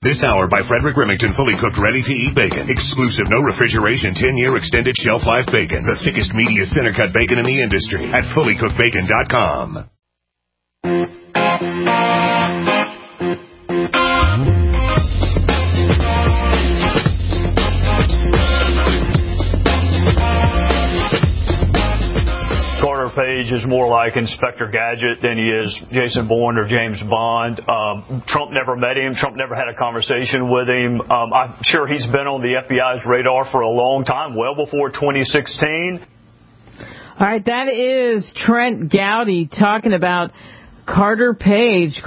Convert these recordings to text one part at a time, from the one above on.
This hour by Frederick Remington, fully cooked, ready-to-eat bacon. Exclusive, no refrigeration, 10-year extended shelf life bacon. The thickest, meatiest center-cut bacon in the industry at fullycookedbacon.com. Page is more like Inspector Gadget than he is Jason Bourne or James Bond. Trump never met him. Trump never had a conversation with him. I'm sure he's been on the FBI's radar for a long time, well before 2016. All right, that is Trent Gowdy talking about Carter Page.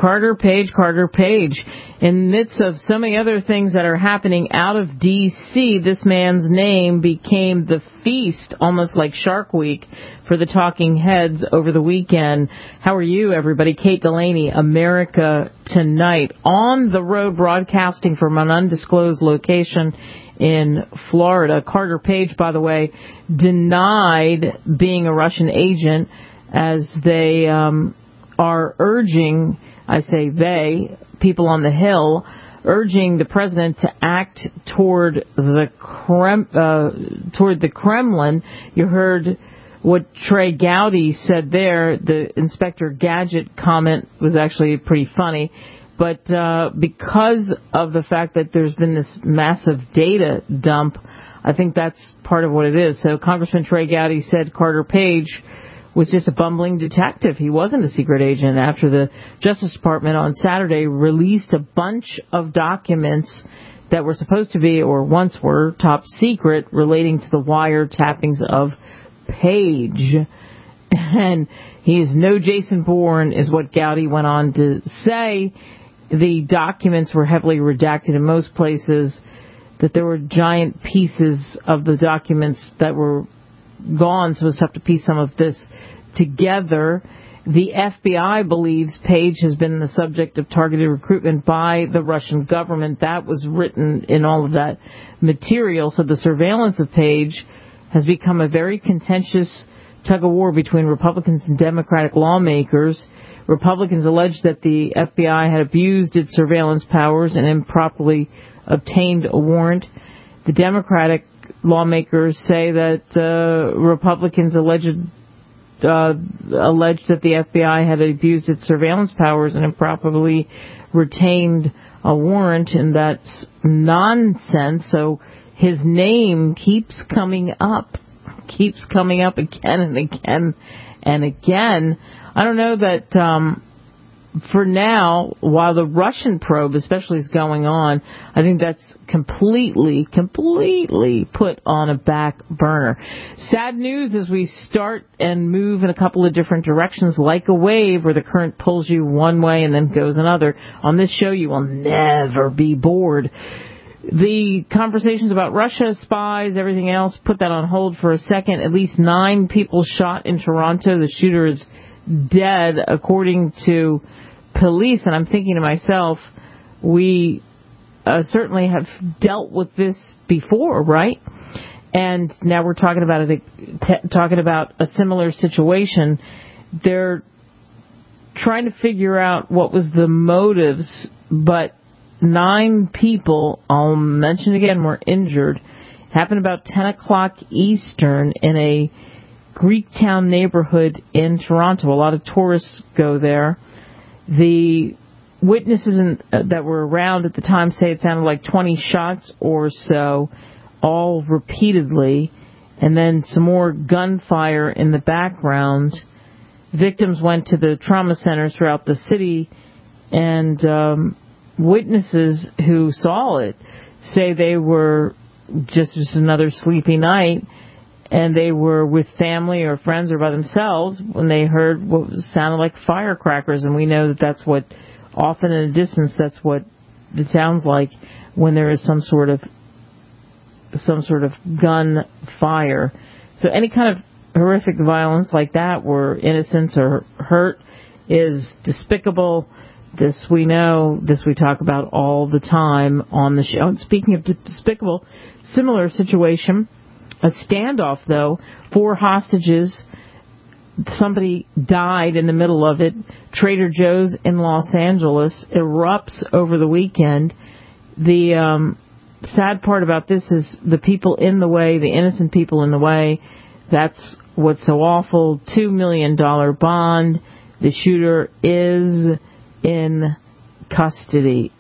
In the midst of so many other things that are happening out of D.C., this man's name became the feast, almost like Shark Week, for the talking heads over the weekend. How are you, everybody? Kate Delaney, America Tonight, on the road broadcasting from an undisclosed location in Florida. Carter Page, by the way, denied being a Russian agent, as they are urging, I say they, people on the Hill, urging the president to act toward the Kremlin. You heard what Trey Gowdy said there. The Inspector Gadget comment was actually pretty funny. But because of the fact that there's been this massive data dump, I think that's part of what it is. So Congressman Trey Gowdy said Carter Page was just a bumbling detective. He wasn't a secret agent after the Justice Department on Saturday released a bunch of documents that were supposed to be, or once were, top secret relating to the wiretappings of Page. And he is no Jason Bourne, is what Gowdy went on to say. The documents were heavily redacted in most places, that there were giant pieces of the documents that were gone, so it's tough to piece some of this together. The FBI believes Page has been the subject of targeted recruitment by the Russian government. That was written in all of that material. So the surveillance of Page has become a very contentious tug-of-war between Republicans and Democratic lawmakers. Republicans allege that the FBI had abused its surveillance powers and improperly obtained a warrant. The Democratic lawmakers say that Republicans allege that the FBI had abused its surveillance powers and improperly retained a warrant, and that's nonsense. So his name keeps coming up again and again and again. I don't know that for now, while the Russian probe especially is going on, I think that's completely put on a back burner. Sad news as we start and move in a couple of different directions, like a wave where the current pulls you one way and then goes another. On this show, you will never be bored. The conversations about Russia, spies, everything else, put that on hold for a second. At least 9 people shot in Toronto. The shooter is dead, according to police. And I'm thinking to myself, we certainly have dealt with this before, right? And now we're talking about a similar situation. They're trying to figure out what was the motives, but 9 people, I'll mention again, were injured. It happened about 10 o'clock Eastern in a Greektown neighborhood in Toronto. A lot of tourists go there. The witnesses that were around at the time say it sounded like 20 shots or so, all repeatedly, and then some more gunfire in the background. Victims went to the trauma centers throughout the city, and witnesses who saw it say they were just another sleepy night, and they were with family or friends or by themselves when they heard what sounded like firecrackers. And we know that that's what, often in a distance, that's what it sounds like when there is some sort of gunfire. So any kind of horrific violence like that where innocents are hurt is despicable. This we know, this we talk about all the time on the show. And speaking of despicable, similar situation, a standoff though, 4 hostages, somebody died in the middle of it. Trader Joe's in Los Angeles erupts over the weekend. the sad part about this is the people in the way, the innocent people in the way. That's what's so awful. $2 million bond. The shooter is in custody.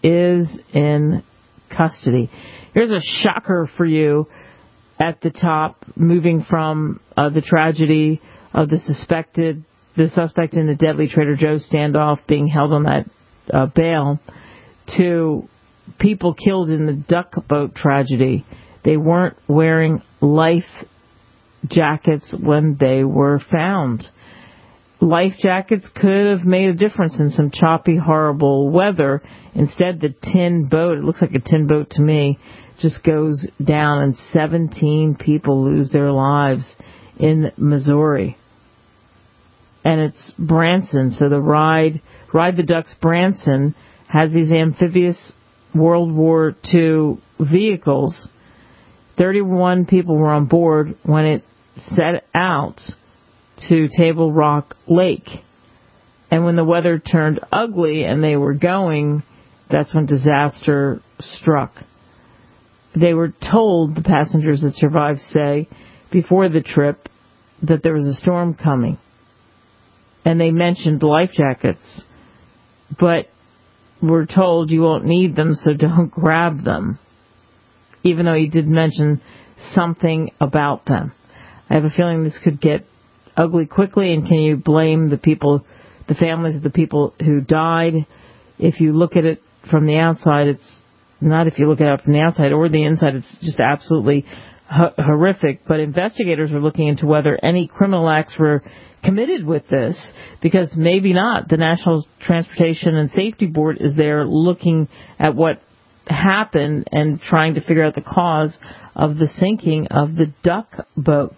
Here's a shocker for you at the top, moving from the tragedy of the suspect in the deadly Trader Joe's standoff being held on that bail to people killed in the duck boat tragedy. They weren't wearing life jackets when they were found. Life jackets could have made a difference in some choppy, horrible weather. Instead, the tin boat, it looks like a tin boat to me, just goes down and 17 people lose their lives in Missouri. And it's Branson, so the Ride the Ducks Branson has these amphibious World War II vehicles. 31 people were on board when it set out to Table Rock Lake. And when the weather turned ugly and they were going, that's when disaster struck. They were told, the passengers that survived say, before the trip, that there was a storm coming. And they mentioned life jackets, but were told you won't need them, so don't grab them. Even though he did mention something about them. I have a feeling this could get ugly quickly, and can you blame the people, the families of the people who died? If you look at it from the outside, it's not if you look at it from the outside or the inside, it's just absolutely horrific. But investigators are looking into whether any criminal acts were committed with this, because maybe not. The National Transportation and Safety Board is there looking at what happened and trying to figure out the cause of the sinking of the duck boat.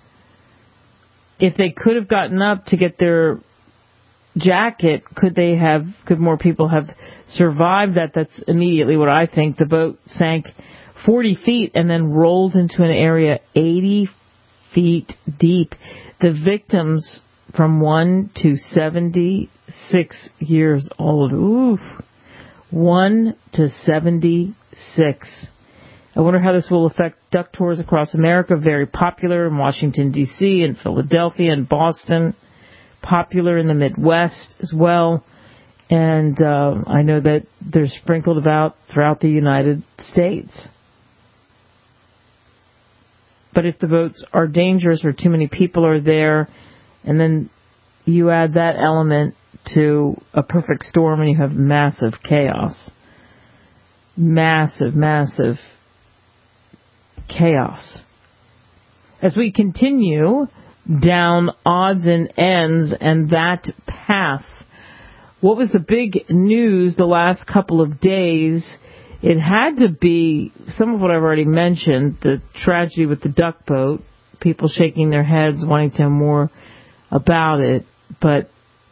If they could have gotten up to get their jacket, could more people have survived that? That's immediately what I think. The boat sank 40 feet and then rolled into an area 80 feet deep. The victims from 1 to 76 years old. Oof. 1 to 76. I wonder how this will affect duck tours across America. Very popular in Washington, D.C., and Philadelphia and Boston. Popular in the Midwest as well. And I know that they're sprinkled about throughout the United States. But if the boats are dangerous or too many people are there, and then you add that element to a perfect storm and you have massive chaos. Massive, massive chaos. As we continue down odds and ends and that path, what was the big news the last couple of days? It had to be some of what I've already mentioned, the tragedy with the duck boat, people shaking their heads, wanting to know more about it. But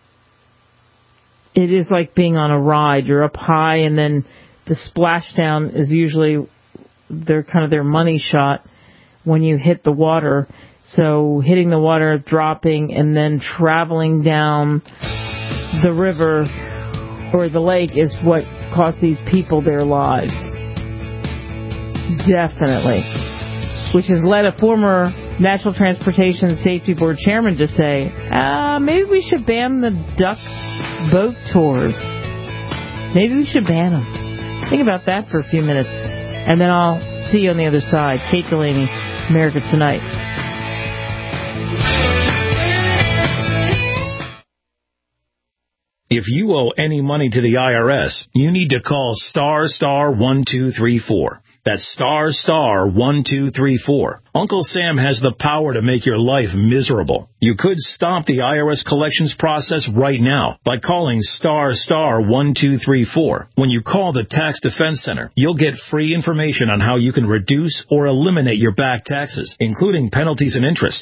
it is like being on a ride. You're up high, and then the splashdown is usually their money shot when you hit the water. So hitting the water, dropping, and then traveling down the river or the lake is what cost these people their lives. Definitely. Which has led a former National Transportation Safety Board chairman to say, maybe we should ban the duck boat tours. Maybe we should ban them. Think about that for a few minutes, and then I'll see you on the other side. Kate Delaney, America Tonight. If you owe any money to the IRS, you need to call *1234. That's *1234. Uncle Sam has the power to make your life miserable. You could stop the IRS collections process right now by calling *1234. When you call the Tax Defense Center, you'll get free information on how you can reduce or eliminate your back taxes, including penalties and interest.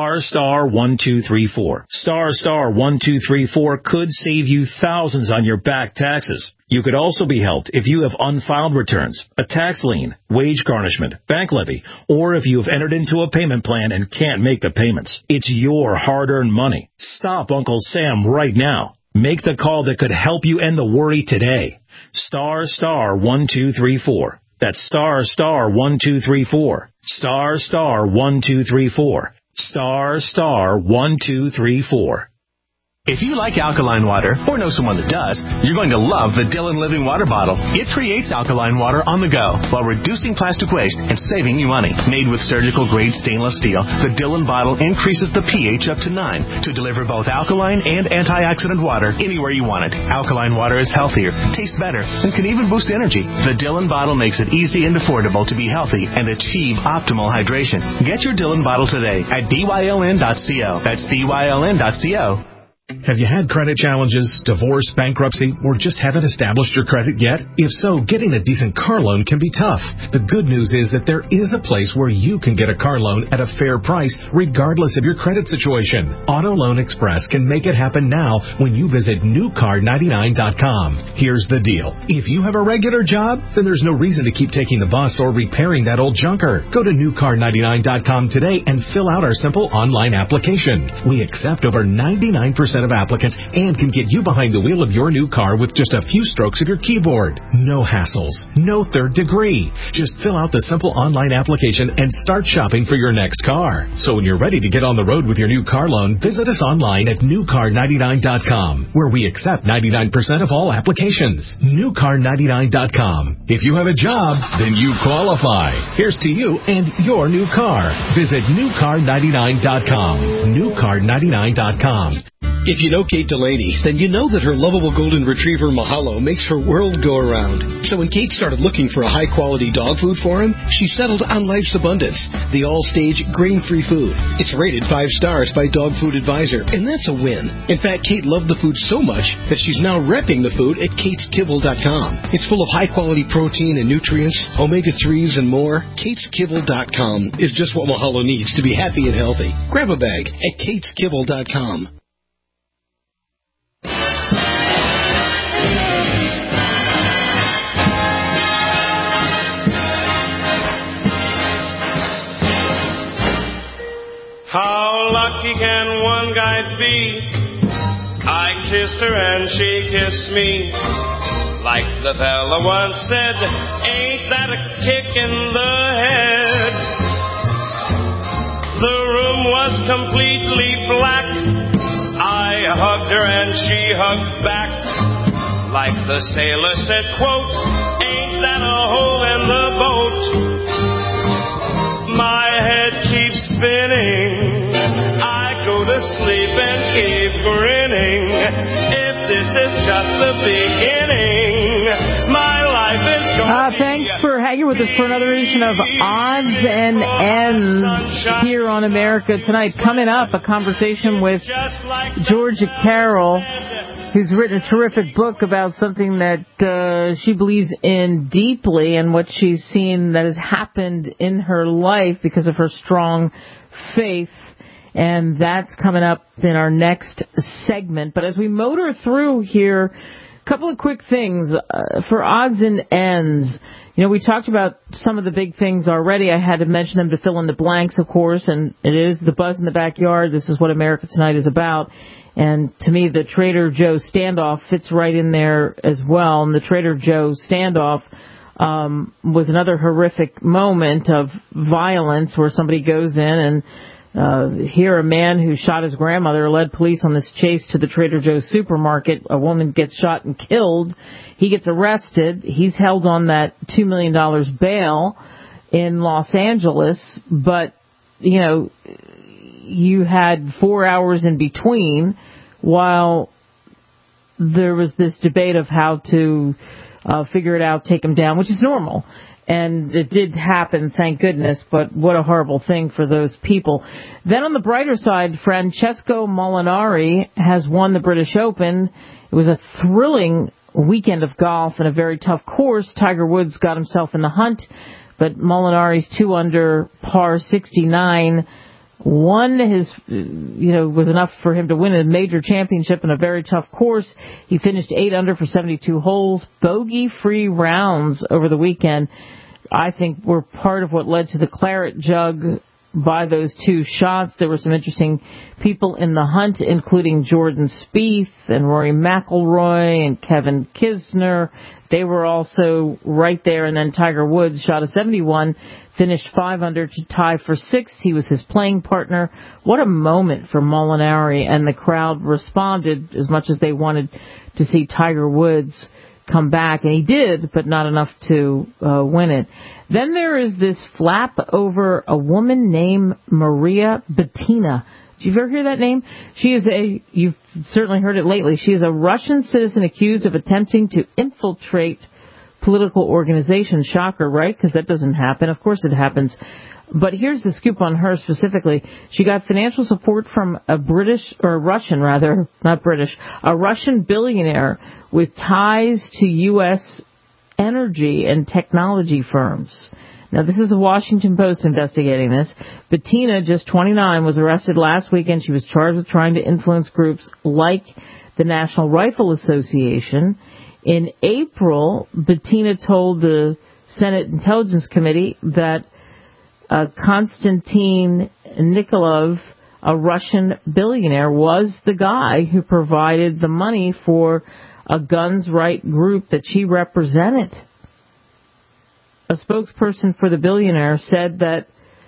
*1234. *1234 could save you thousands on your back taxes. You could also be helped if you have unfiled returns, a tax lien, wage garnishment, bank levy, or if you have entered into a payment plan and can't make the payments. It's your hard-earned money. Stop Uncle Sam right now. Make the call that could help you end the worry today. Star 1234. That's star 1234. Star 1234. Star 1234. If you like alkaline water, or know someone that does, you're going to love the Dillon Living Water Bottle. It creates alkaline water on the go while reducing plastic waste and saving you money. Made with surgical-grade stainless steel, the Dillon bottle increases the pH up to 9 to deliver both alkaline and antioxidant water anywhere you want it. Alkaline water is healthier, tastes better, and can even boost energy. The Dillon bottle makes it easy and affordable to be healthy and achieve optimal hydration. Get your Dillon bottle today at byln.co. That's byln.co. Have you had credit challenges, divorce, bankruptcy, or just haven't established your credit yet? If so, getting a decent car loan can be tough. The good news is that there is a place where you can get a car loan at a fair price, regardless of your credit situation. Auto Loan Express can make it happen now when you visit newcar99.com. Here's the deal. If you have a regular job, then there's no reason to keep taking the bus or repairing that old junker. Go to newcar99.com today and fill out our simple online application. We accept over 99% of applicants and can get you behind the wheel of your new car with just a few strokes of your keyboard. No hassles, no third degree. Just fill out the simple online application and start shopping for your next car. So when you're ready to get on the road with your new car loan, visit us online at newcar99.com, where we accept 99% of all applications. Newcar99.com. If you have a job, then you qualify. Here's to you and your new car. Visit newcar99.com. Newcar99.com. If you know Kate Delaney, then you know that her lovable golden retriever Mahalo makes her world go around. So when Kate started looking for a high-quality dog food for him, she settled on Life's Abundance, the all-stage grain-free food. It's rated 5 stars by Dog Food Advisor, and that's a win. In fact, Kate loved the food so much that she's now repping the food at kateskibble.com. It's full of high-quality protein and nutrients, omega-3s, and more. kateskibble.com is just what Mahalo needs to be happy and healthy. Grab a bag at kateskibble.com. How lucky can one guy be? I kissed her and she kissed me. Like the fella once said, ain't that a kick in the head? The room was completely black. I hugged her and she hugged back. Like the sailor said, quote, ain't that a hole in the boat? My head keeps spinning. I go to sleep and keep grinning. If this is just the beginning, my life is going Thanks for hanging with us for another edition of Odds and Ends here on America Tonight. Coming up, a conversation with Georgia Carroll, who's written a terrific book about something that she believes in deeply and what she's seen that has happened in her life because of her strong faith. And that's coming up in our next segment. But as we motor through here, a couple of quick things for Odds and Ends. You know, we talked about some of the big things already. I had to mention them to fill in the blanks, of course, and it is the buzz in the backyard. This is what America Tonight is about. And to me, the Trader Joe standoff fits right in there as well. And the Trader Joe standoff was another horrific moment of violence where somebody goes in and here a man who shot his grandmother led police on this chase to the Trader Joe's supermarket. A woman gets shot and killed. He gets arrested. He's held on that $2 million bail in Los Angeles. But, you know, you had 4 hours in between while there was this debate of how to figure it out, take him down, which is normal. And it did happen, thank goodness, but what a horrible thing for those people. Then on the brighter side, Francesco Molinari has won the British Open. It was a thrilling weekend of golf and a very tough course. Tiger Woods got himself in the hunt, but Molinari's 2 under par 69 was enough for him to win a major championship in a very tough course. He finished 8 under for 72 holes, bogey-free rounds over the weekend. I think were part of what led to the claret jug by those two shots. There were some interesting people in the hunt, including Jordan Spieth and Rory McIlroy and Kevin Kisner. They were also right there. And then Tiger Woods shot a 71, finished 5 under to tie for 6th. He was his playing partner. What a moment for Molinari, and the crowd responded as much as they wanted to see Tiger Woods come back, and he did, but not enough to win it. Then there is this flap over a woman named Maria Butina. Did you ever hear that name? She is you've certainly heard it lately. She is a Russian citizen accused of attempting to infiltrate political organizations. Shocker, right? Because that doesn't happen. Of course it happens. But here's the scoop on her specifically. She got financial support from a Russian billionaire with ties to U.S. energy and technology firms. Now, this is the Washington Post investigating this. Bettina, just 29, was arrested last weekend. She was charged with trying to influence groups like the National Rifle Association. In April, Bettina told the Senate Intelligence Committee that Konstantin Nikolov, a Russian billionaire, was the guy who provided the money for a guns right group that she represented. A spokesperson for the billionaire said that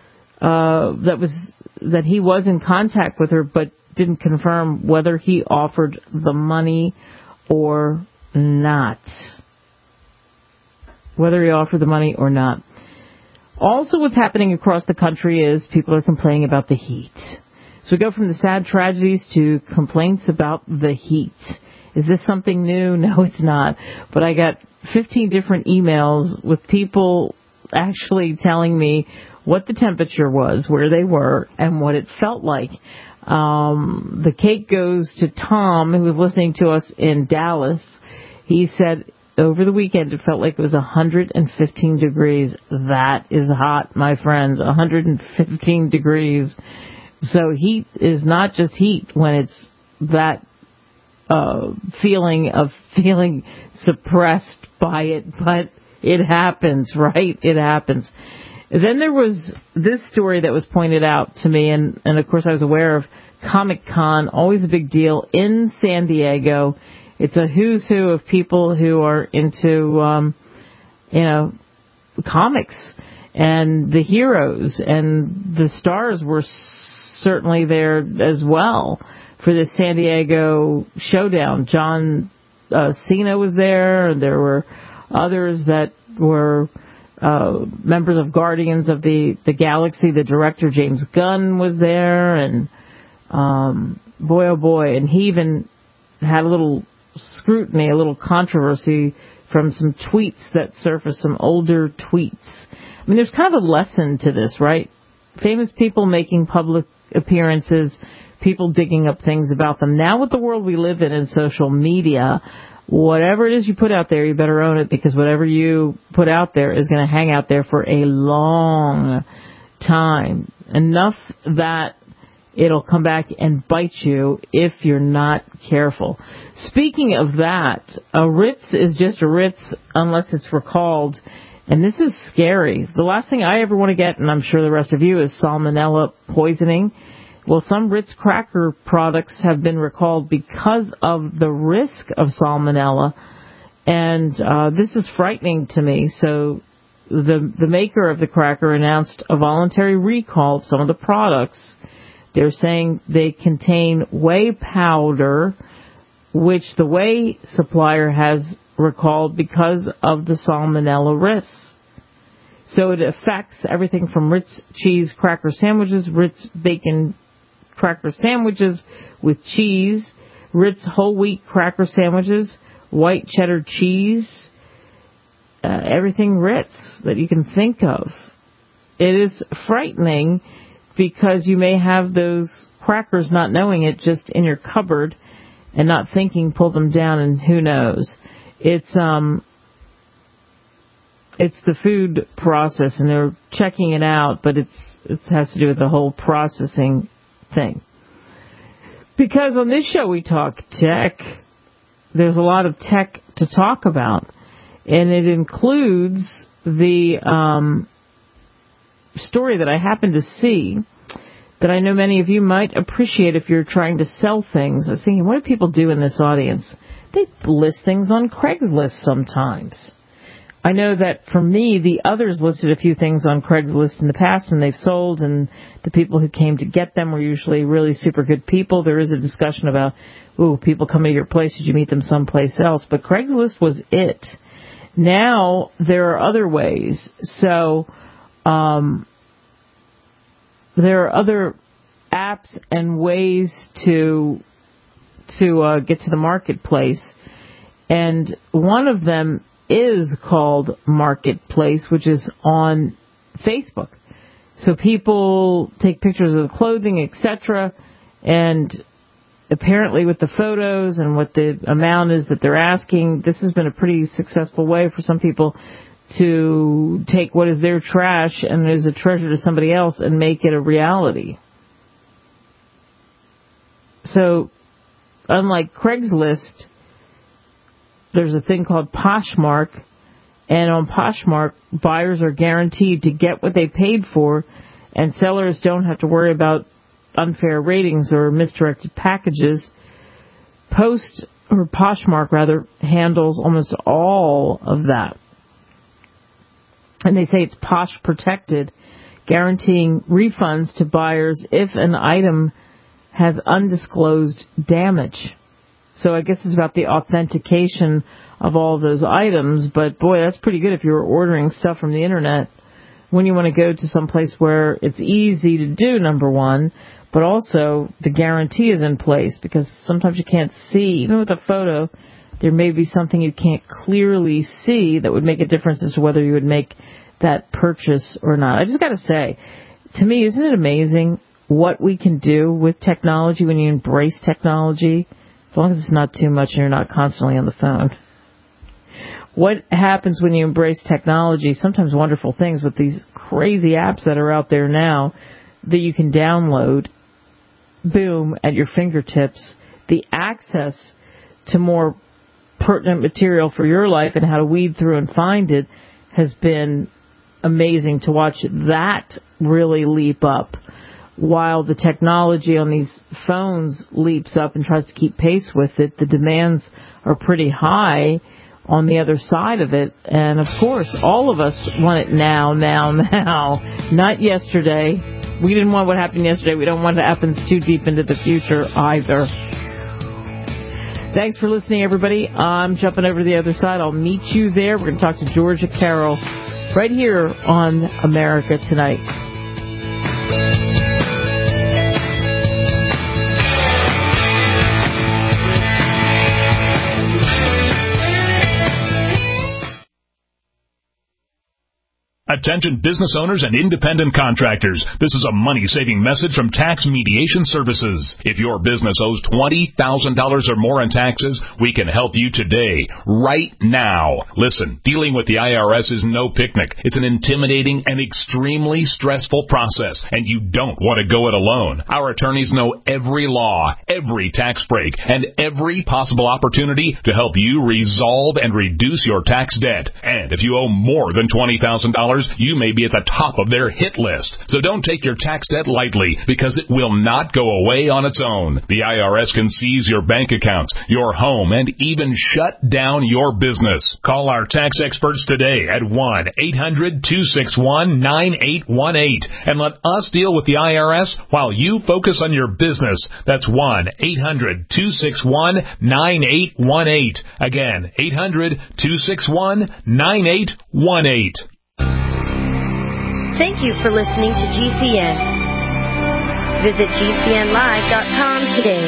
he was in contact with her, but didn't confirm whether he offered the money or not. Whether he offered the money or not. Also, what's happening across the country is people are complaining about the heat. So we go from the sad tragedies to complaints about the heat. Is this something new? No, it's not. But I got 15 different emails with people actually telling me what the temperature was, where they were, and what it felt like. The cake goes to Tom, who was listening to us in Dallas. He said over the weekend it felt like it was 115 degrees. That is hot, my friends, 115 degrees. So heat is not just heat when it's that feeling suppressed by it, but it happens, right? It happens. Then there was this story that was pointed out to me, and of course I was aware of Comic-Con, always a big deal in San Diego. It's a who's who of people who are into, comics and the heroes, and the stars were certainly there as well for the San Diego showdown. John Cena was there. There were others that were members of Guardians of the Galaxy. The director, James Gunn, was there, and boy, oh boy. And he even had a little scrutiny, a little controversy from some tweets that surfaced, some older tweets. I mean, there's kind of a lesson to this, right? Famous people making public appearances, people digging up things about them. Now with the world we live in social media, whatever it is you put out there, you better own it, because whatever you put out there is going to hang out there for a long time. Enough that it'll come back and bite you if you're not careful. Speaking of that, a Ritz is just a Ritz unless it's recalled. And this is scary. The last thing I ever want to get, and I'm sure the rest of you, is salmonella poisoning. Well, some Ritz cracker products have been recalled because of the risk of salmonella. And this is frightening to me. So the maker of the cracker announced a voluntary recall of some of the products. They're saying they contain whey powder, which the whey supplier has recalled because of the salmonella risks. So it affects everything from Ritz cheese cracker sandwiches, Ritz bacon cracker sandwiches with cheese, Ritz whole wheat cracker sandwiches, white cheddar cheese, everything Ritz that you can think of. It is frightening because you may have those crackers, not knowing it, just in your cupboard and not thinking, pull them down, and who knows. It's the food process, and they're checking it out, but it has to do with the whole processing thing. Because on this show we talk tech, there's a lot of tech to talk about, and it includes the story that I happened to see that I know many of you might appreciate if you're trying to sell things. I was thinking, what do people do in this audience? They list things on Craigslist sometimes. I know that for me, the others listed a few things on Craigslist in the past, and they've sold, and the people who came to get them were usually really super good people. There is a discussion about, people come to your place, did you meet them someplace else? But Craigslist was it. Now, there are other ways. So, there are other apps and ways to get to the marketplace, and one of them is called Marketplace, which is on Facebook. So people take pictures of the clothing, etc., and apparently with the photos and what the amount is that they're asking, this has been a pretty successful way for some people to take what is their trash and is a treasure to somebody else and make it a reality. So, unlike Craigslist, there's a thing called Poshmark, and on Poshmark, buyers are guaranteed to get what they paid for, and sellers don't have to worry about unfair ratings or misdirected packages. Poshmark handles almost all of that. And they say it's Posh protected, guaranteeing refunds to buyers if an item has undisclosed damage. So I guess it's about the authentication of all of those items, but boy, that's pretty good if you're ordering stuff from the internet when you want to go to some place where it's easy to do, number one, but also the guarantee is in place, because sometimes you can't see, even with a photo, there may be something you can't clearly see that would make a difference as to whether you would make that purchase or not. I just got to say, to me, isn't it amazing what we can do with technology when you embrace technology, as long as it's not too much and you're not constantly on the phone? What happens when you embrace technology? Sometimes wonderful things with these crazy apps that are out there now that you can download, boom, at your fingertips. The access to more pertinent material for your life and how to weed through and find it has been amazing to watch that really leap up, while the technology on these phones leaps up and tries to keep pace with it. The demands are pretty high on the other side of it, and of course all of us want it now, not yesterday. We didn't want what happened yesterday. We don't want it to happen too deep into the future either. Thanks for listening, everybody. I'm jumping over to the other side. I'll meet you there. We're going to talk to Georgia Carroll right here on America Tonight. Attention business owners and independent contractors. This is a money-saving message from Tax Mediation Services. If your business owes $20,000 or more in taxes, we can help you today, right now. Listen, dealing with the IRS is no picnic. It's an intimidating and extremely stressful process, and you don't want to go it alone. Our attorneys know every law, every tax break, and every possible opportunity to help you resolve and reduce your tax debt. And if you owe more than $20,000, you may be at the top of their hit list. So don't take your tax debt lightly, because it will not go away on its own. The IRS can seize your bank accounts, your home, and even shut down your business. Call our tax experts today at 1-800-261-9818 and let us deal with the IRS while you focus on your business. That's 1-800-261-9818. Again, 800-261-9818. Thank you for listening to GCN. Visit GCNlive.com today.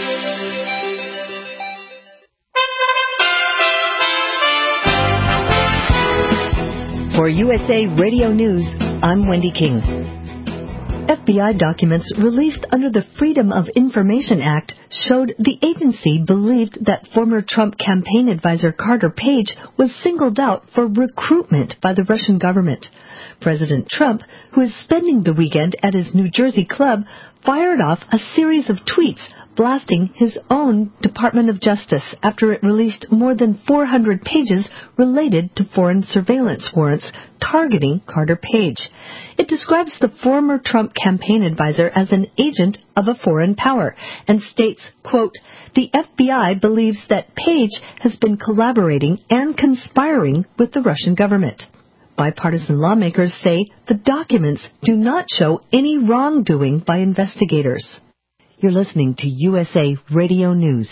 For USA Radio News, I'm Wendy King. FBI documents released under the Freedom of Information Act showed the agency believed that former Trump campaign advisor Carter Page was singled out for recruitment by the Russian government. President Trump, who is spending the weekend at his New Jersey club, fired off a series of tweets blasting his own Department of Justice after it released more than 400 pages related to foreign surveillance warrants targeting Carter Page. It describes the former Trump campaign advisor as an agent of a foreign power and states, quote, "The FBI believes that Page has been collaborating and conspiring with the Russian government." Bipartisan lawmakers say the documents do not show any wrongdoing by investigators. You're listening to USA Radio News.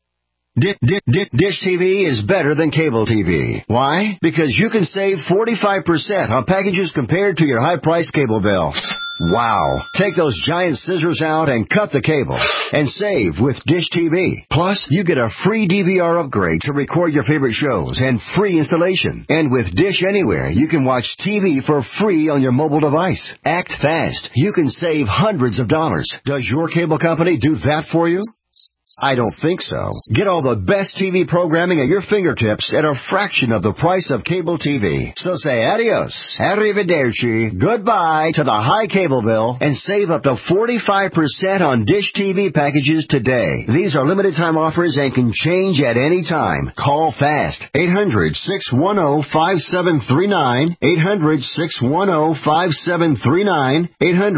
Dish TV is better than cable TV. Why? Because you can save 45% on packages compared to your high-priced cable bill. Wow. Take those giant scissors out and cut the cable and save with Dish TV. Plus, you get a free DVR upgrade to record your favorite shows and free installation. And with Dish Anywhere, you can watch TV for free on your mobile device. Act fast. You can save hundreds of dollars. Does your cable company do that for you? I don't think so. Get all the best TV programming at your fingertips at a fraction of the price of cable TV. So say adios, arrivederci, goodbye to the high cable bill and save up to 45% on Dish TV packages today. These are limited time offers and can change at any time. Call fast. 800-610-5739. 800-610-5739.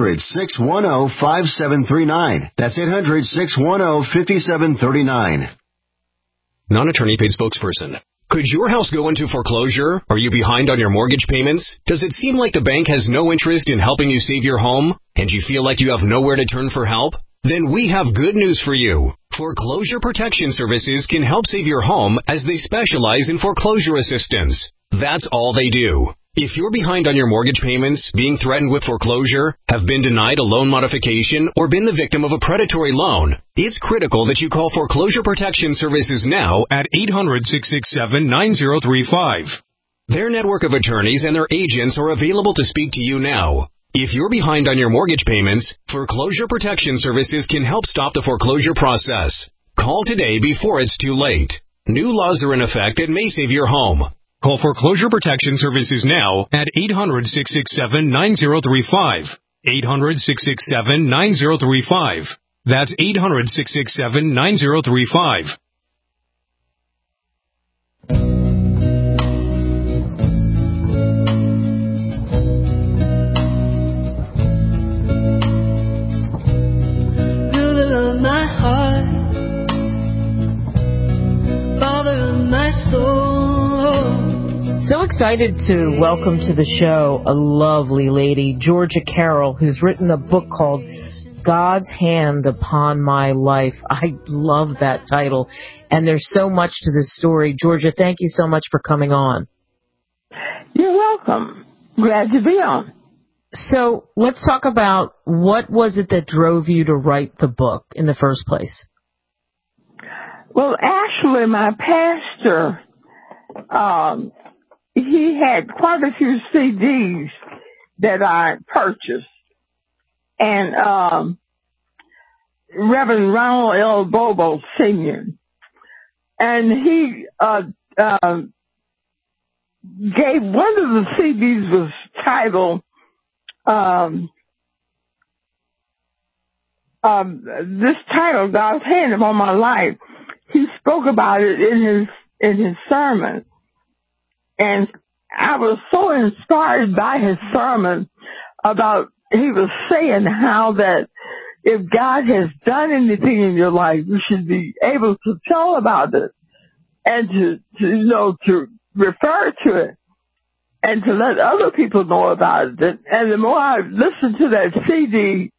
800-610-5739. That's 800-610-5739. Non-attorney paid spokesperson. Could your house go into foreclosure? Are you behind on your mortgage payments? Does it seem like the bank has no interest in helping you save your home? And you feel like you have nowhere to turn for help? Then we have good news for you. Foreclosure Protection Services can help save your home as they specialize in foreclosure assistance. That's all they do. If you're behind on your mortgage payments, being threatened with foreclosure, have been denied a loan modification, or been the victim of a predatory loan, it's critical that you call Foreclosure Protection Services now at 800-667-9035. Their network of attorneys and their agents are available to speak to you now. If you're behind on your mortgage payments, Foreclosure Protection Services can help stop the foreclosure process. Call today before it's too late. New laws are in effect that may save your home. Call Foreclosure Protection Services now at 800-667-9035. 800-667-9035. That's 800-667-9035. Ruler of my heart, Father of my soul. So excited to welcome to the show a lovely lady, Georgia Carroll, who's written a book called God's Hand Upon My Life. I love that title. And there's so much to this story. Georgia, thank you so much for coming on. You're welcome. Glad to be on. So let's talk about what was it that drove you to write the book in the first place? Well, actually, my pastor, he had quite a few CDs that I purchased. And Reverend Ronald L. Bobo Sr. And he gave one of the CDs was titled this title, God's Hand Upon My Life. He spoke about it in his sermon. And I was so inspired by his sermon about, he was saying how that if God has done anything in your life, you should be able to tell about it and to refer to it and to let other people know about it. And the more I listened to that CD,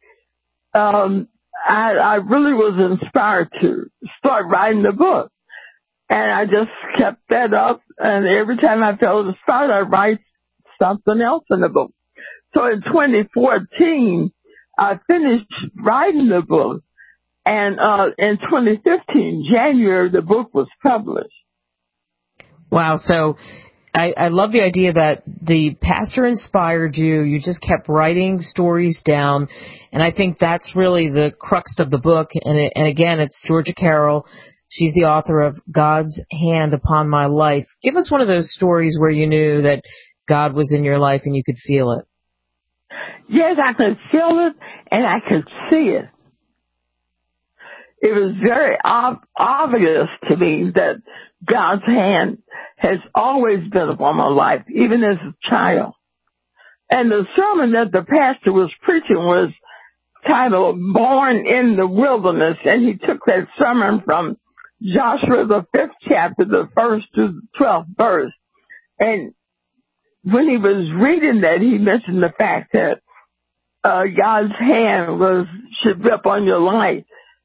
I really was inspired to start writing the book. And I just kept that up, and every time I felt inspired, I'd write something else in the book. So in 2014, I finished writing the book, and in 2015, January, the book was published. Wow, so I love the idea that the pastor inspired you. You just kept writing stories down, and I think that's really the crux of the book. And again, it's Georgia Carroll. She's the author of God's Hand Upon My Life. Give us one of those stories where you knew that God was in your life and you could feel it. Yes, I could feel it and I could see it. it was very obvious to me that God's hand has always been upon my life, even as a child. And the sermon that the pastor was preaching was titled Born in the Wilderness, and he took that sermon from Joshua, the 5th chapter, the 1st to the 12th verse. And when he was reading that, he mentioned the fact that God's hand should be upon your life.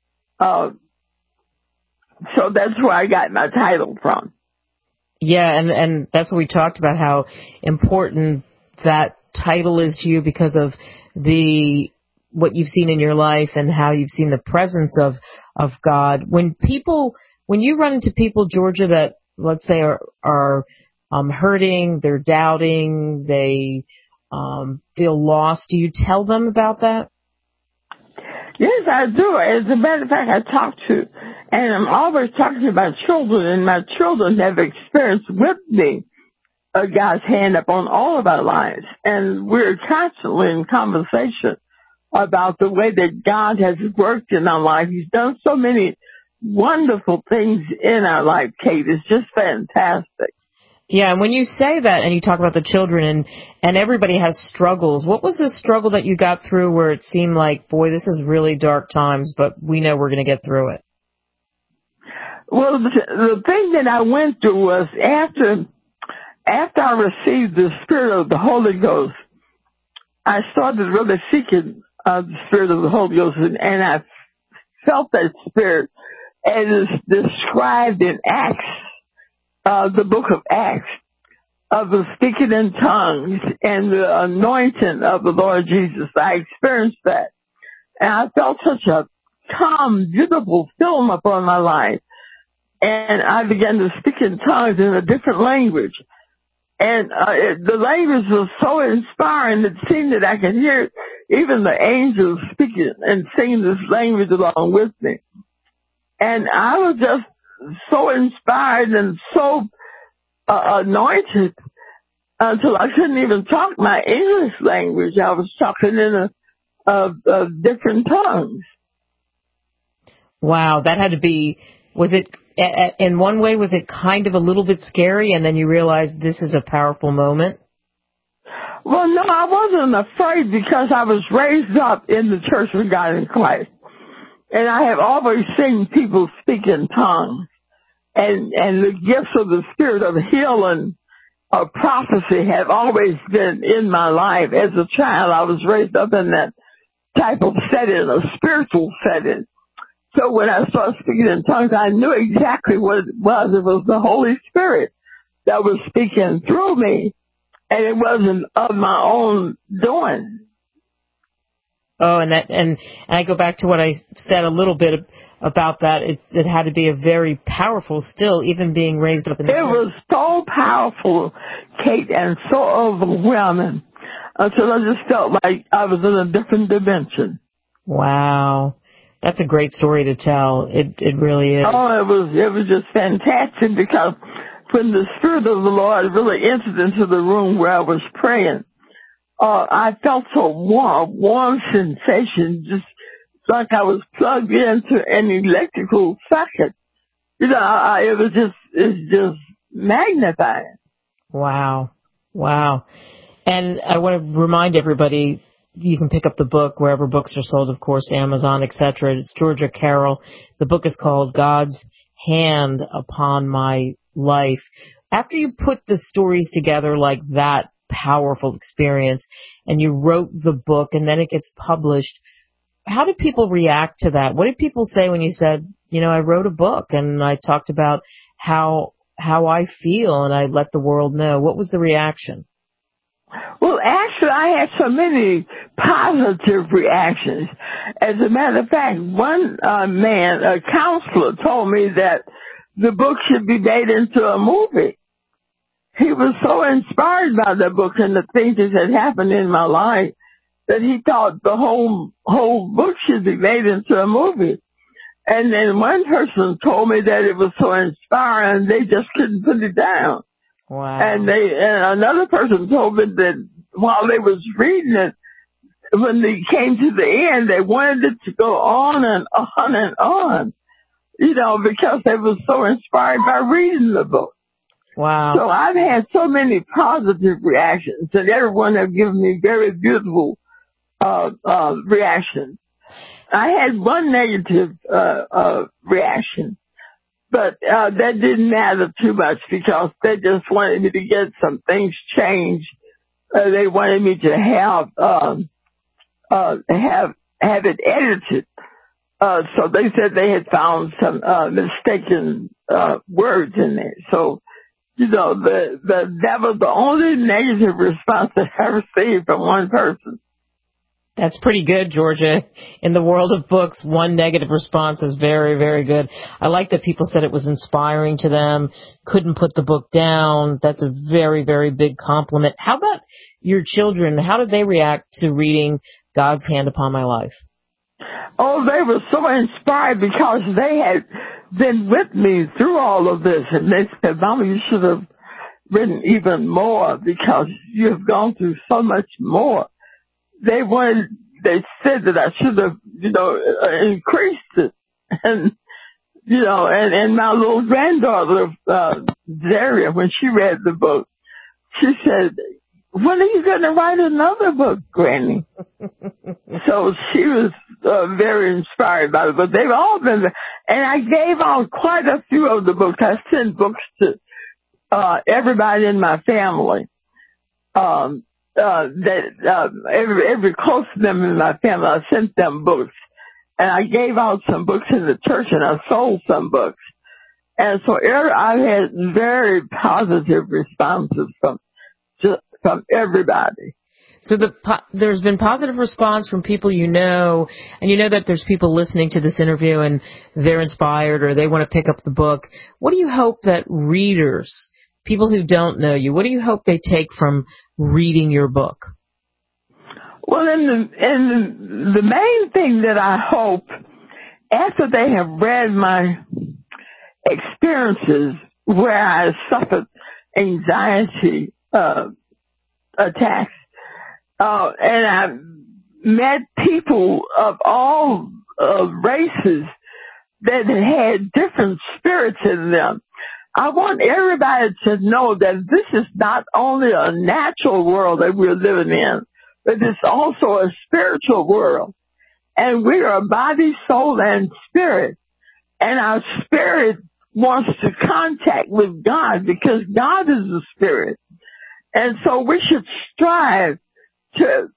So that's where I got my title from. Yeah, and that's what we talked about, how important that title is to you because of what you've seen in your life and how you've seen the presence of God. When you run into people, Georgia, that let's say are hurting, they're doubting, they feel lost, do you tell them about that? Yes, I do. As a matter of fact, I talk to, and I'm always talking to my children, and my children have experienced with me God's hand upon all of our lives. And we're constantly in conversation about the way that God has worked in our life. He's done so many wonderful things in our life, Kate. It's just fantastic. Yeah, and when you say that and you talk about the children and everybody has struggles, what was the struggle that you got through where it seemed like, boy, this is really dark times, but we know we're going to get through it? Well, the thing that I went through was after I received the Spirit of the Holy Ghost, I started really seeking the Spirit of the Holy Ghost, and I felt that Spirit as described in Acts. The book of Acts, of the speaking in tongues and the anointing of the Lord Jesus. I experienced that. And I felt such a calm, beautiful feeling upon my life. And I began to speak in tongues in a different language. And the language was so inspiring, it seemed that I could hear even the angels speaking and singing this language along with me. And I was just so inspired and so anointed until I couldn't even talk my English language. I was talking in a different tongues. Wow, that had to be, was it, in one way, was it kind of a little bit scary and then you realized this is a powerful moment? Well, no, I wasn't afraid because I was raised up in the Church of God in Christ. And I have always seen people speak in tongues. And the gifts of the Spirit of healing or prophecy have always been in my life. As a child, I was raised up in that type of setting, a spiritual setting. So when I started speaking in tongues, I knew exactly what it was. It was the Holy Spirit that was speaking through me. And it wasn't of my own doing. Oh, and I go back to what I said a little bit about that. It had to be a very powerful still, even being raised up in the church. It was so powerful, Kate, and so overwhelming until I just felt like I was in a different dimension. Wow. That's a great story to tell. It really is. Oh, it was just fantastic because when the Spirit of the Lord really entered into the room where I was praying, I felt so warm sensation, just like I was plugged into an electrical socket. You know, it's just magnifying. Wow. And I want to remind everybody, you can pick up the book wherever books are sold, of course, Amazon, etc. It's Georgia Carroll. The book is called God's Hand Upon My Life. After you put the stories together like that, powerful experience, and you wrote the book and then it gets published, how did people react to that? What did people say when you said, you know, I wrote a book and I talked about how I feel and I let the world know? What was the reaction? Well, actually, I had so many positive reactions. As a matter of fact, one man, a counselor, told me that the book should be made into a movie. He was so inspired by the book and the things that had happened in my life that he thought the whole book should be made into a movie. And then one person told me that it was so inspiring they just couldn't put it down. Wow. And another person told me that while they was reading it, when they came to the end, they wanted it to go on and on and on, because they were so inspired by reading the book. Wow. So I've had so many positive reactions, and everyone have given me very beautiful reactions. I had one negative reaction, but that didn't matter too much because they just wanted me to get some things changed. They wanted me to have it edited. So they said they had found some mistaken words in there. So, that was the only negative response that I received from one person. That's pretty good, Georgia. In the world of books, one negative response is very, very good. I like that people said it was inspiring to them, couldn't put the book down. That's a very, very big compliment. How about your children? How did they react to reading God's Hand Upon My Life? Oh, they were so inspired because they had been with me through all of this. And they said, Mama, you should have written even more because you have gone through so much more. They said that I should have, increased it. And, and my little granddaughter, Zaria, when she read the book, she said, when are you going to write another book, Granny? So she was very inspired by it. But they've all been, and I gave out quite a few of the books. I sent books to everybody in my family. Every close member in my family, I sent them books. And I gave out some books in the church, and I sold some books. And so I had very positive responses from everybody. So there's been positive response from people and that there's people listening to this interview and they're inspired or they want to pick up the book. What do you hope that readers, people who don't know you, what do you hope they take from reading your book? Well, the main thing that I hope, after they have read my experiences where I suffered anxiety attacks, and I met people of all races that had different spirits in them. I want everybody to know that this is not only a natural world that we're living in, but it's also a spiritual world. And we are body, soul, and spirit. And our spirit wants to contact with God because God is a spirit. And so we should strive to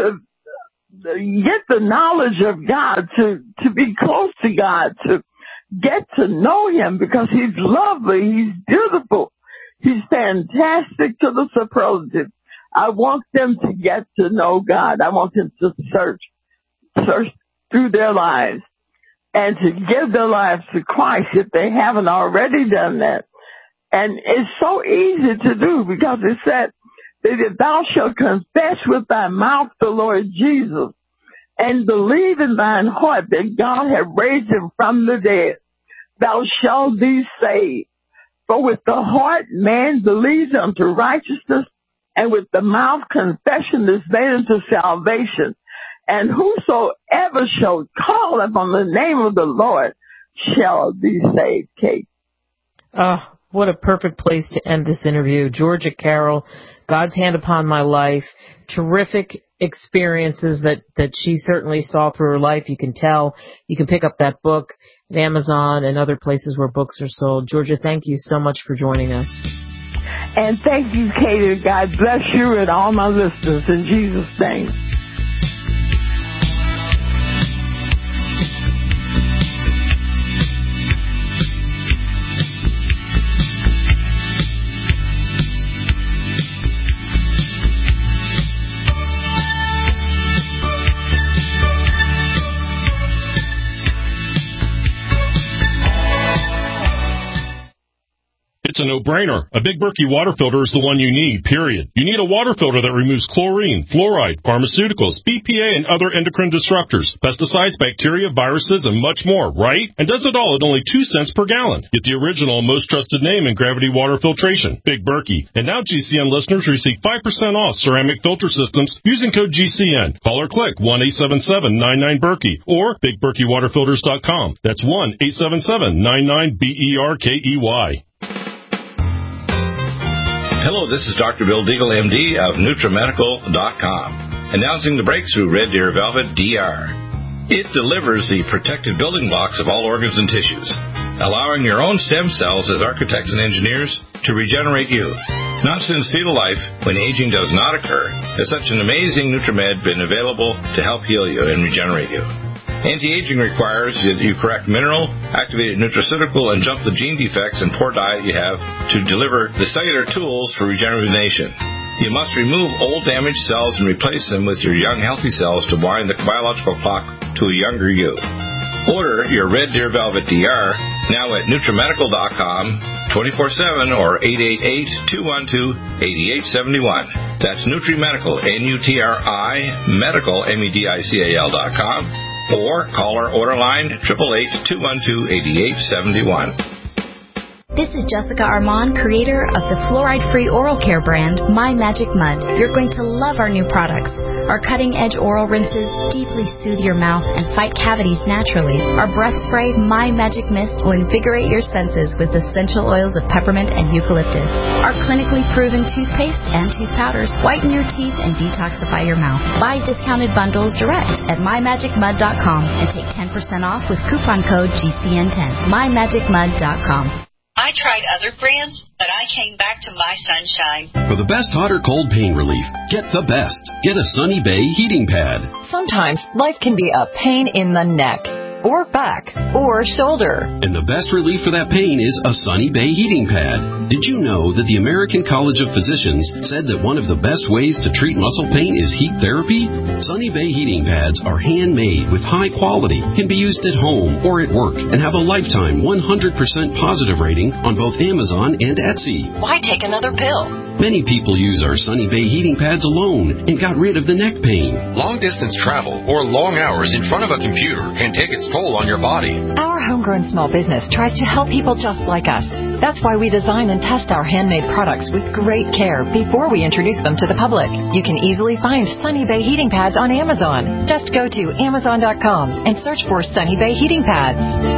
get the knowledge of God, to be close to God, to get to know Him because He's lovely, He's beautiful, He's fantastic to the superlative. I want them to get to know God. I want them to search through their lives and to give their lives to Christ if they haven't already done that. And it's so easy to do because it said that if thou shalt confess with thy mouth the Lord Jesus and believe in thine heart that God hath raised Him from the dead, thou shalt be saved. For with the heart man believes unto righteousness, and with the mouth confession is made unto salvation. And whosoever shall call upon the name of the Lord shall be saved, Kate. Oh, what a perfect place to end this interview. Georgia Carroll, God's Hand Upon My Life. Terrific experiences that she certainly saw through her life. You can tell. You can pick up that book at Amazon and other places where books are sold. Georgia, thank you so much for joining us. And thank you, Katie. God bless you and all my listeners in Jesus' name. It's a no-brainer. A Big Berkey water filter is the one you need, period. You need a water filter that removes chlorine, fluoride, pharmaceuticals, BPA, and other endocrine disruptors, pesticides, bacteria, viruses, and much more, right? And does it all at only 2 cents per gallon. Get the original and most trusted name in gravity water filtration, Big Berkey. And now GCN listeners receive 5% off ceramic filter systems using code GCN. Call or click 1-877-99-BERKEY or BigBerkeyWaterFilters.com. That's 1-877-99-BERKEY. Hello, this is Dr. Bill Deagle, MD of NutriMedical.com, announcing the breakthrough Red Deer Velvet DR. It delivers the protective building blocks of all organs and tissues, allowing your own stem cells as architects and engineers to regenerate you. Not since fetal life, when aging does not occur, has such an amazing NutriMed been available to help heal you and regenerate you. Anti-aging requires that you correct mineral, activated nutraceutical, and jump the gene defects and poor diet you have to deliver the cellular tools for regeneration. You must remove old damaged cells and replace them with your young healthy cells to wind the biological clock to a younger you. Order your Red Deer Velvet DR now at NutriMedical.com 24/7 or 888-212-8871. That's NutriMedical, N-U-T-R-I, Medical, MEDICAL.com. Or call our order line 888-212-8871. This is Jessica Armand, creator of the fluoride-free oral care brand, My Magic Mud. You're going to love our new products. Our cutting-edge oral rinses deeply soothe your mouth and fight cavities naturally. Our breath spray, My Magic Mist, will invigorate your senses with essential oils of peppermint and eucalyptus. Our clinically proven toothpaste and tooth powders whiten your teeth and detoxify your mouth. Buy discounted bundles direct at MyMagicMud.com and take 10% off with coupon code GCN10. MyMagicMud.com. I tried other brands, but I came back to My Sunshine. For the best hot or cold pain relief, get the best. Get a Sunny Bay heating pad. Sometimes life can be a pain in the neck, or back, or shoulder. And the best relief for that pain is a Sunny Bay heating pad. Did you know that the American College of Physicians said that one of the best ways to treat muscle pain is heat therapy? Sunny Bay heating pads are handmade with high quality, can be used at home or at work, and have a lifetime 100% positive rating on both Amazon and Etsy. Why take another pill? Many people use our Sunny Bay heating pads alone and got rid of the neck pain. Long-distance travel or long hours in front of a computer can take its toll on your body. Our homegrown small business tries to help people just like us. That's why we design and test our handmade products with great care before we introduce them to the public. You can easily find Sunny Bay heating pads on Amazon. Just go to Amazon.com and search for Sunny Bay heating pads.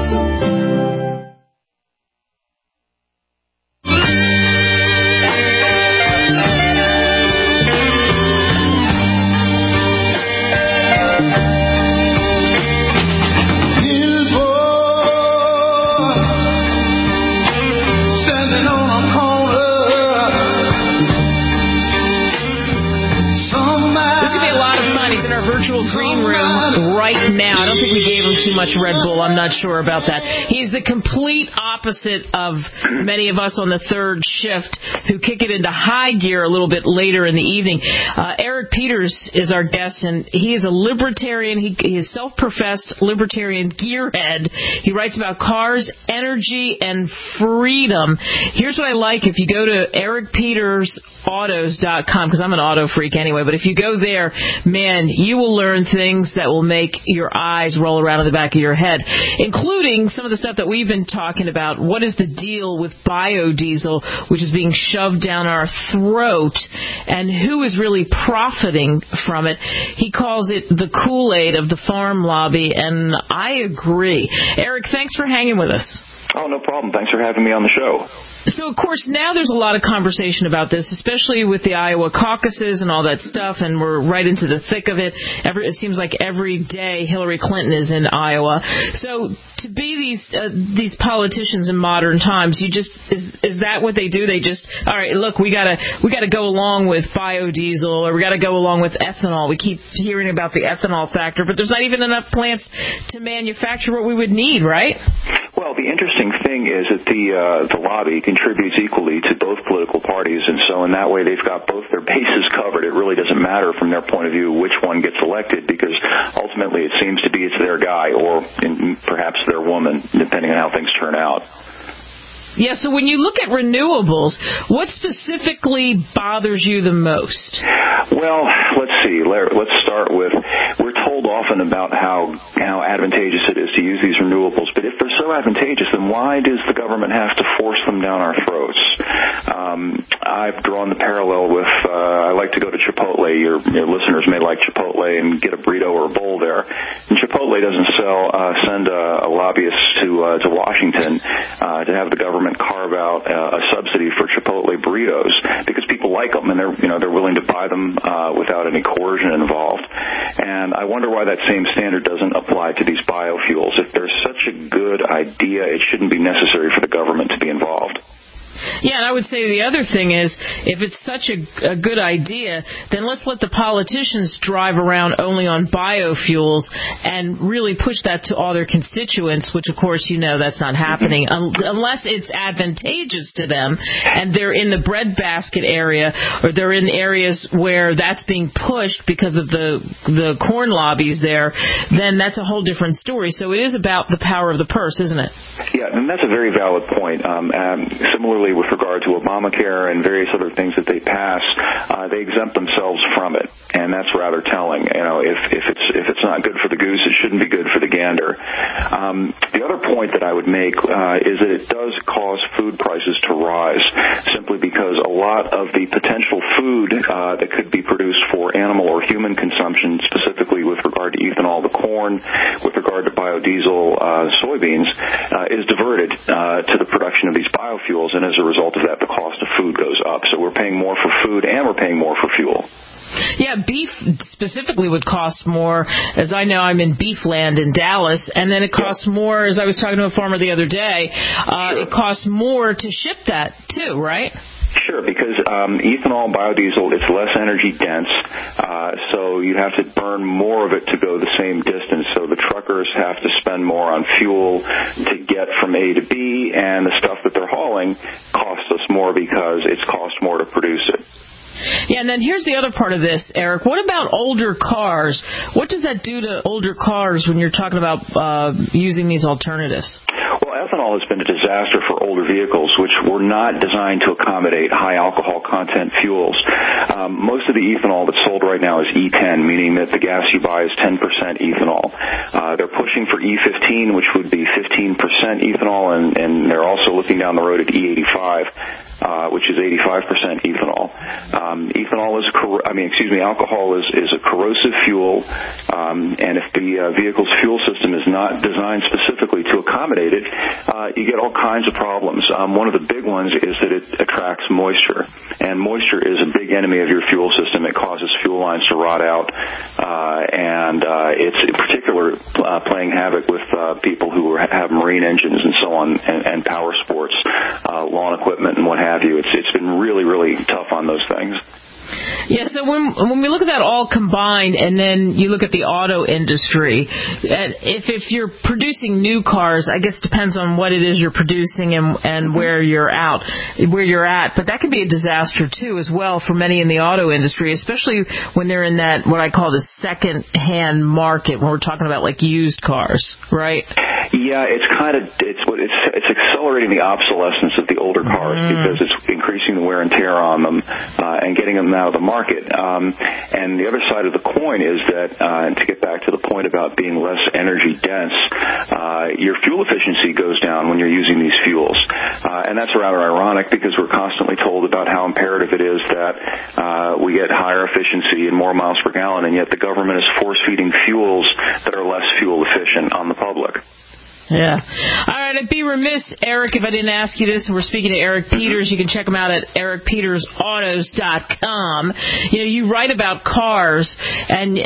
Too much Red Bull. I'm not sure about that. He's the complete opposite of many of us on the third shift who kick it into high gear a little bit later in the evening. Eric Peters is our guest, and he is a libertarian. He is self-professed libertarian gearhead. He writes about cars, energy, and freedom. Here's what I like. If you go to ericpetersautos.com, because I'm an auto freak anyway, but if you go there, man, you will learn things that will make your eyes roll around in the back of your head, including some of the stuff that we've been talking about. What is the deal with biodiesel, which is being shoved down our throat, and who is really profiting from it? He calls it the Kool-Aid of the farm lobby, and I agree. Eric, thanks for hanging with us. Oh, no problem. Thanks for having me on the show. So, of course, now there's a lot of conversation about this, especially with the Iowa caucuses and all that stuff, and we're right into the thick of it. It seems like every day Hillary Clinton is in Iowa. So, to be these politicians in modern times, is that what they do? They just, all right, look, we gotta go along with biodiesel, or we gotta go along with ethanol. We keep hearing about the ethanol factor, but there's not even enough plants to manufacture what we would need, right? Well, the interesting thing is that the lobby contributes equally to both political parties, and so in that way they've got both their bases covered. It really doesn't matter from their point of view which one gets elected, because ultimately it seems to be it's their guy or perhaps their woman, depending on how things turn out. Yeah, so when you look at renewables, what specifically bothers you the most? Well, let's see. Let's start with, we're told often about how advantageous it is to use these renewables, but if they're so advantageous, then why does the government have to force them down our throats? I've drawn the parallel with, I like to go to Chipotle. Your listeners may like Chipotle and get a burrito or a bowl there. And Chipotle doesn't send a lobbyist to Washington to have the government carve out a subsidy for Chipotle burritos because people like them and they're willing to buy them without any coercion involved. And I wonder why that same standard doesn't apply to these biofuels. If there's such a good idea, it shouldn't be necessary for the government to be involved. Yeah, and I would say the other thing is, if it's such a good idea, then let's let the politicians drive around only on biofuels and really push that to all their constituents, which, of course, that's not happening unless it's advantageous to them and they're in the breadbasket area or they're in areas where that's being pushed because of the corn lobbies there, then that's a whole different story. So it is about the power of the purse, isn't it? Yeah, and that's a very valid point. Similarly, with regard to Obamacare and various other things that they pass, they exempt themselves from it, and that's rather telling. If it's not good for the goose, it shouldn't be good for the gander. The other point that I would make is that it does cause food prices to rise, simply because a lot of the potential food that could be produced for animal or human consumption, specifically with regard to ethanol, the corn, with regard to biodiesel, soybeans, is diverted to the production of these biofuels, and as a result of that, the cost of food goes up. So we're paying more for food and we're paying more for fuel. Yeah, beef specifically would cost more. As I know, I'm in beef land in Dallas, and then it costs more, as I was talking to a farmer the other day, it costs more to ship that too, right? Sure, because ethanol, biodiesel, it's less energy dense, so you have to burn more of it to go the same distance. So the truckers have to spend more on fuel to get from A to B, and the stuff that they're hauling costs us more because it's cost more to produce it. Yeah, and then here's the other part of this, Eric. What about older cars? What does that do to older cars when you're talking about using these alternatives? Well, ethanol has been a disaster for older vehicles, which were not designed to accommodate high alcohol content fuels. Most of the ethanol that's sold right now is E10, meaning that the gas you buy is 10% ethanol. They're pushing for E15, which would be 15% ethanol, and they're also looking down the road at E85, which is 85% ethanol. Alcohol is a corrosive fuel, and if the vehicle's fuel system is not designed specifically to accommodate it, you get all kinds of problems. One of the big ones is that it attracts moisture, and moisture is a big enemy of your fuel system. It causes fuel lines to rot out, and it's in particular playing havoc with people who have marine engines and so on, and power sports, lawn equipment, and what have you. It's been really, really tough on those things. Yeah, so when we look at that all combined, and then you look at the auto industry, if you're producing new cars, I guess it depends on what it is you're producing and where you're at. But that could be a disaster too, as well, for many in the auto industry, especially when they're in that what I call the second-hand market, when we're talking about like used cars, right? Yeah, it's accelerating the obsolescence of the older cars because it's increasing the wear and tear on them and getting them out of the market. And the other side of the coin is that, and to get back to the point about being less energy dense, your fuel efficiency goes down when you're using these fuels. And that's rather ironic because we're constantly told about how imperative it is that we get higher efficiency and more miles per gallon, and yet the government is force-feeding fuels that are less fuel efficient on the public. Yeah. All right, I'd be remiss, Eric, if I didn't ask you this. We're speaking to Eric Peters. You can check him out at ericpetersautos.com. You write about cars, and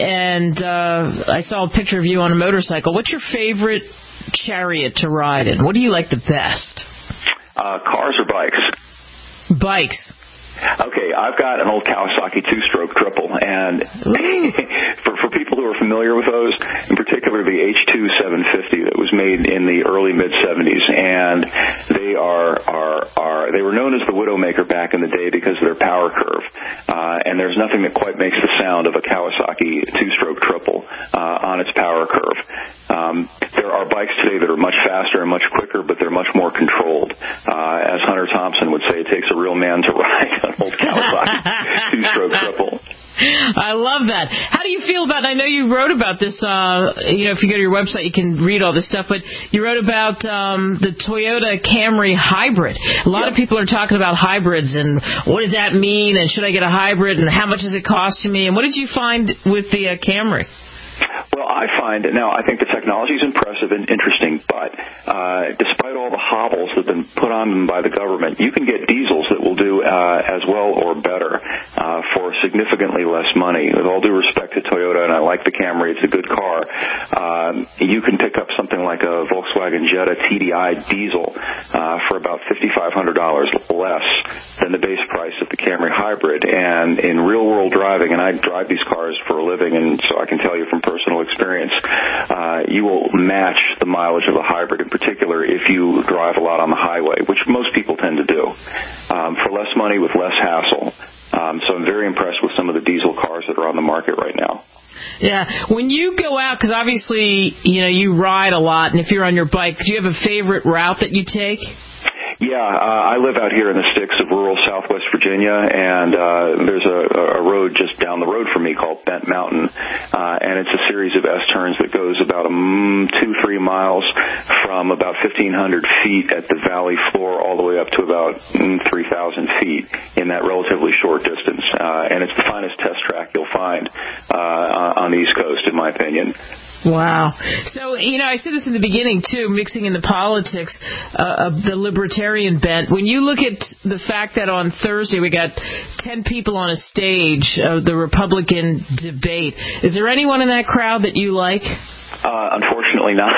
I saw a picture of you on a motorcycle. What's your favorite chariot to ride in? What do you like the best? Cars or bikes? Bikes. Okay, I've got an old Kawasaki two-stroke triple, and for people who are familiar with those, in particular the H2 750 that was made in the early mid-70s, and they were known as the Widowmaker back in the day because of their power curve, and and there's nothing that quite makes the sound of a Kawasaki two-stroke triple on its power curve. There are bikes today that are much faster and much quicker, but they're much more controlled. As Hunter Thompson would say, it takes a real man to ride an old Kawasaki two-stroke triple. I love that. How do you feel about, I know you wrote about this, if you go to your website you can read all this stuff, but you wrote about the Toyota Camry hybrid. A lot of people are talking about hybrids and what does that mean and should I get a hybrid and how much does it cost to me, and what did you find with the Camry? Well, I think the technology is impressive and interesting, but despite all the hobbles that have been put on them by the government, you can get diesels that will do as well or better for significantly less money. With all due respect to Toyota, and I like the Camry, it's a good car, you can pick up something like a Volkswagen Jetta TDI diesel for about $5,500 less than the base price of the Camry hybrid. And in real-world driving, and I drive these cars for a living, and so I can tell you from personal experience, you will match the mileage of a hybrid, in particular if you drive a lot on the highway, which most people tend to do, for less money with less hassle. So I'm very impressed with some of the diesel cars that are on the market right now. Yeah, when you go out, because obviously, you ride a lot, and if you're on your bike, do you have a favorite route that you take? Yeah, I live out here in the sticks of rural Southwest Virginia, and there's a road just down the road from me called Bent Mountain, and it's a series of S-turns that goes about 2-3 miles from about 1,500 feet at the valley floor all the way up to about 3,000 feet in that relatively short distance, and it's the finest test track you'll find on the East Coast, in my opinion. Wow. So, I said this in the beginning, too, mixing in the politics of the libertarian bent. When you look at the fact that on Thursday we got 10 people on a stage of the Republican debate, is there anyone in that crowd that you like? Unfortunately not.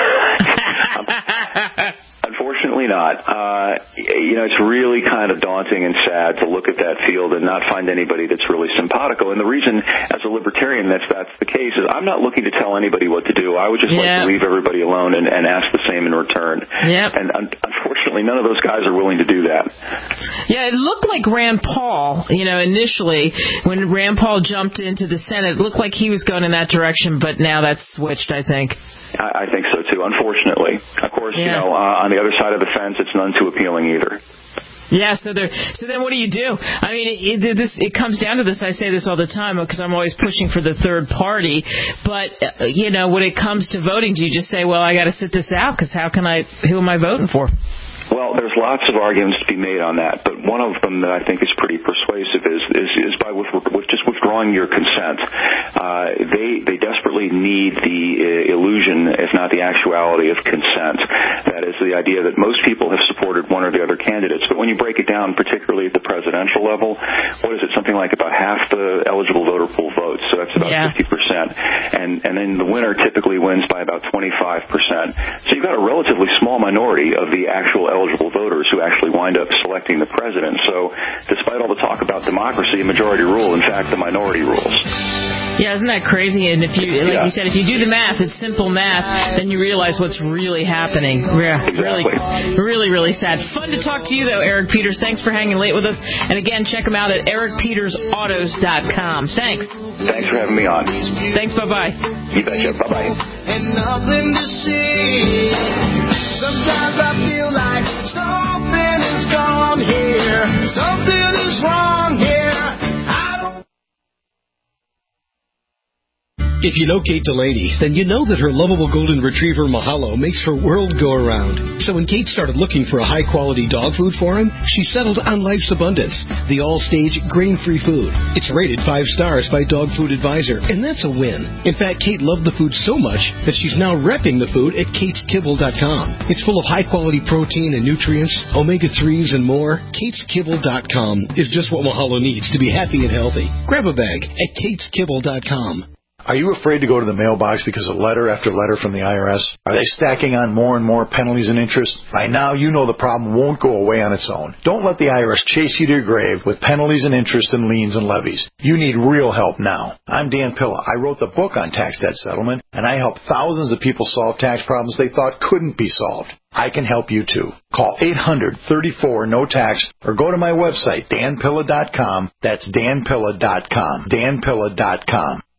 Unfortunately not. It's really kind of daunting and sad to look at that field and not find anybody that's really simpatico. And the reason, as a libertarian, that's the case is I'm not looking to tell anybody what to do. I would just like to leave everybody alone and ask the same in return. Yep. And unfortunately, none of those guys are willing to do that. Yeah, it looked like Rand Paul, initially, when Rand Paul jumped into the Senate, it looked like he was going in that direction, but now that's switched, I think. I think so, too, unfortunately. Of course, on the other side of the fence, it's none too appealing either. Yeah, so then what do you do? I mean, it comes down to this. I say this all the time because I'm always pushing for the third party. But, when it comes to voting, do you just say, well, I got to sit this out because who am I voting for? Well, there's lots of arguments to be made on that, but one of them that I think is pretty persuasive is by just withdrawing your consent. They desperately need the illusion, if not the actuality, of consent. That is the idea that most people have supported one or the other candidates, but when you break it down, particularly at the presidential level, what is it? Something like about half the eligible voter pool votes, so that's about 50%, and then the winner typically wins by about 25%. So you've got a relatively small minority of the actual eligible voters who actually wind up selecting the president. So despite all the talk about democracy, majority rule, in fact, the minority rules. Yeah, isn't that crazy? And if you, you said, if you do the math, it's simple math, then you realize what's really happening. Yeah, exactly. Really, really sad. Fun to talk to you, though, Eric Peters. Thanks for hanging late with us. And again, check him out at ericpetersautos.com. Thanks. Thanks for having me on. Thanks, bye-bye. You betcha. Bye-bye. And nothing to see. Sometimes I feel like something is gone here. Something is wrong here. If you know Kate Delaney, then you know that her lovable golden retriever Mahalo makes her world go around. So when Kate started looking for a high-quality dog food for him, she settled on Life's Abundance, the all-stage grain-free food. It's rated 5 stars by Dog Food Advisor, and that's a win. In fact, Kate loved the food so much that she's now repping the food at KatesKibble.com. It's full of high-quality protein and nutrients, omega-3s, and more. KatesKibble.com is just what Mahalo needs to be happy and healthy. Grab a bag at KatesKibble.com. Are you afraid to go to the mailbox because of letter after letter from the IRS? Are they stacking on more and more penalties and interest? By now, you know the problem won't go away on its own. Don't let the IRS chase you to your grave with penalties and interest and liens and levies. You need real help now. I'm Dan Pilla. I wrote the book on tax debt settlement, and I help thousands of people solve tax problems they thought couldn't be solved. I can help you too. Call 800-34-NO-TAX or go to my website, danpilla.com. That's danpilla.com. danpilla.com.